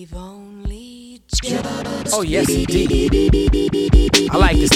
We've only just Oh yes, indeed. I like this.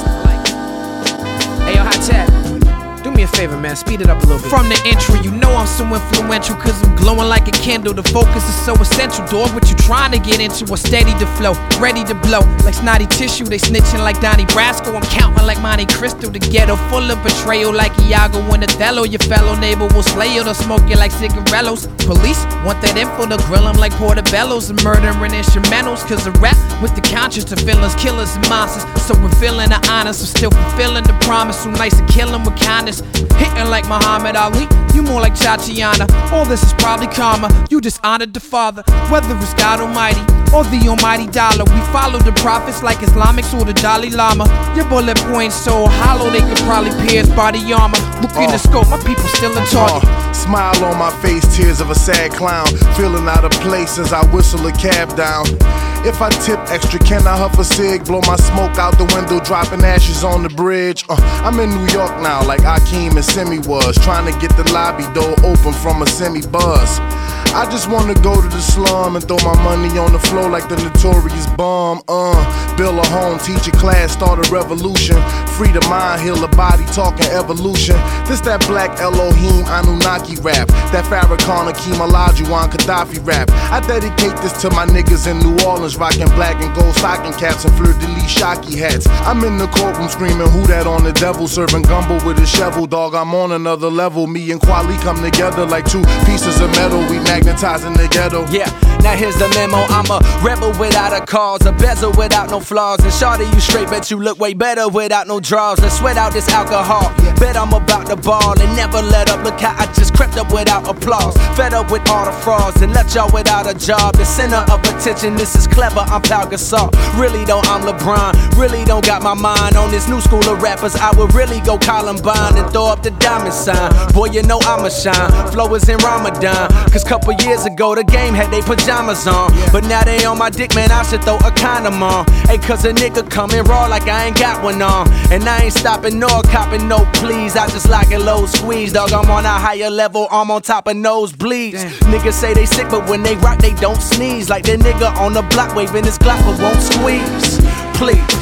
Hey, yo, Hot Chat. Do me a favor, man, speed it up a little bit. From the intro, you know I'm so influential, cause I'm glowing like a candle. The focus is so essential, dog. What you trying to get into? A steady to flow, ready to blow. Like snotty tissue, they snitching like Donnie Brasco. I'm counting like Monte Cristo. The ghetto full of betrayal like Iago and Othello. Your fellow neighbor will slay you, they'll smoke you like cigarillos. Police want that info to grill them like portobellos. And murdering instrumentals, cause the rap with the conscience of villains, killers and monsters. So revealing the honor, so still fulfilling the promise. So nice to kill them with kindness. Hitting like Muhammad Ali, you more like Tatiana. All this is probably karma, you just honored the Father. Whether it's God Almighty or the almighty dollar, we follow the prophets like Islamics or the Dalai Lama. Your bullet points so hollow they could probably pierce body armor. Look in the scope, my people still a target. Smile on my face, tears of a sad clown. Feeling out of place as I whistle a cab down. If I tip extra, can I huff a cig? Blow my smoke out the window, dropping ashes on the bridge. I'm in New York now, like Akeem and Simi was. Trying to get the lobby door open from a semi-buzz. I just wanna go to the slum and throw my money on the floor like the notorious bum. Build a home, teach a class, start a revolution. Free the mind, heal the body, talking evolution. This that black Elohim Anunnaki rap. That Farrakhan Akeem Olajuwon Gaddafi rap. I dedicate this to my niggas in New Orleans, rocking black and gold stocking caps and fleur-de-lis shocky hats. I'm in the courtroom screaming, who that on the devil? Serving gumbo with a shovel, dog, I'm on another level. Me and Kweli come together like two pieces of metal. We magnetizing the ghetto. Yeah, now here's the memo. I'm a rebel without a cause, a bezel without no flaws. And shawty, you straight, bet you look way better without no draws. Let's sweat out this alcohol. Bet I'm about to ball and never let up. Look how I just crept up without applause. Fed up with all the frauds and left y'all without a job. The center of attention, this is clever, I'm Pau Gasol. Really though, I'm LeBron. Really don't got my mind on this new school of rappers. I would really go Columbine and throw up the diamond sign. Boy, you know I'ma shine. Flow is in Ramadan. Cause couple years ago, the game had they pajamas on. But now they on my dick, man, I should throw a condom on. Hey, cause a nigga coming raw like I ain't got one on. And I ain't stopping nor copping no please. I just like a low squeeze, dog. I'm on a higher level, I'm on top of nosebleeds. Niggas say they sick, but when they rock, they don't sneeze. Like that nigga on the block waving his Glock, but won't squeeze. Please.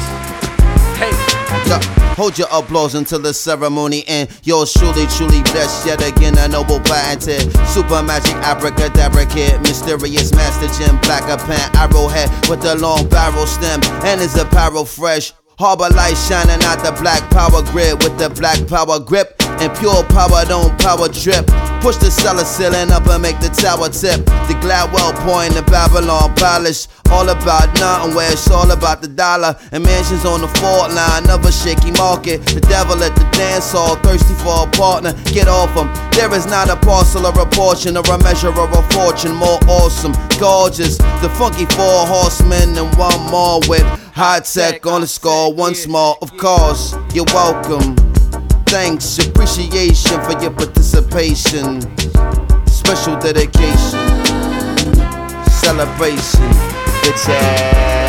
Hey. Hold your applause until the ceremony ends. Yours truly blessed yet again, a noble patented. Super magic abracadabra kid, mysterious master gem, blacker pen, arrowhead with the long barrel stem, and his apparel fresh. Harbor light shining out the black power grid with the black power grip. And pure power don't power trip. Push the cellar ceiling up and make the tower tip. The Gladwell point, the Babylon Palace. All about nothing where it's all about the dollar. And mansions on the fault line of a shaky market. The devil at the dance hall, thirsty for a partner. Get off him. There is not a parcel or a portion or a measure or a fortune more awesome, gorgeous. The funky four horsemen and one more with high tech on the score. Once more, of course, you're welcome. Thanks, appreciation for your participation. Special dedication, celebration. It's